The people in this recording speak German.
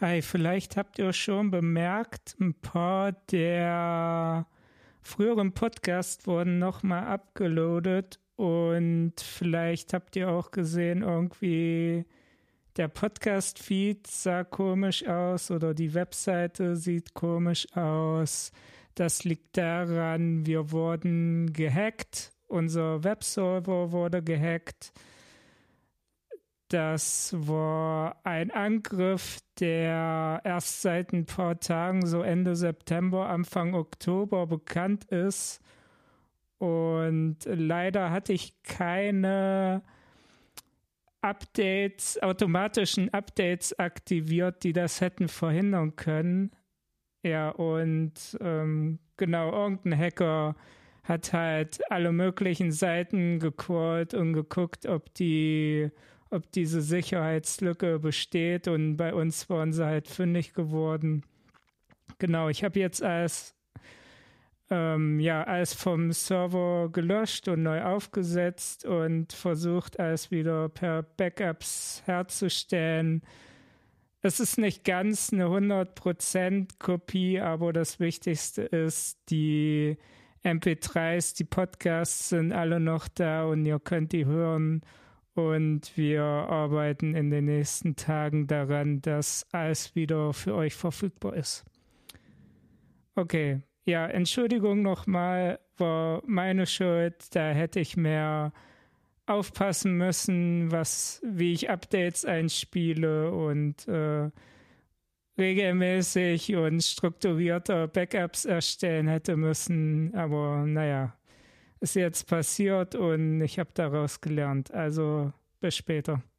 Hi, vielleicht habt ihr schon bemerkt, ein paar der früheren Podcasts wurden nochmal abgeloadet und vielleicht habt ihr auch gesehen, irgendwie der Podcast-Feed sah komisch aus oder die Webseite sieht komisch aus. Das liegt daran, wir wurden gehackt, unser Webserver wurde gehackt. Das war ein Angriff, der erst seit ein paar Tagen, so Ende September, Anfang Oktober bekannt ist. Und leider hatte ich keine automatischen Updates aktiviert, die das hätten verhindern können. Ja, und genau, irgendein Hacker hat halt alle möglichen Seiten gecrawlt und geguckt, ob diese Sicherheitslücke besteht, und bei uns waren sie halt fündig geworden. Genau, ich habe jetzt alles vom Server gelöscht und neu aufgesetzt und versucht, alles wieder per Backups herzustellen. Es ist nicht ganz eine 100% Kopie, aber das Wichtigste ist, die MP3s, die Podcasts sind alle noch da und ihr könnt die hören. Und wir arbeiten in den nächsten Tagen daran, dass alles wieder für euch verfügbar ist. Okay, ja, Entschuldigung nochmal, war meine Schuld. Da hätte ich mehr aufpassen müssen, wie ich Updates einspiele und regelmäßig und strukturierter Backups erstellen hätte müssen. Aber naja, ist jetzt passiert und ich habe daraus gelernt. Also bis später.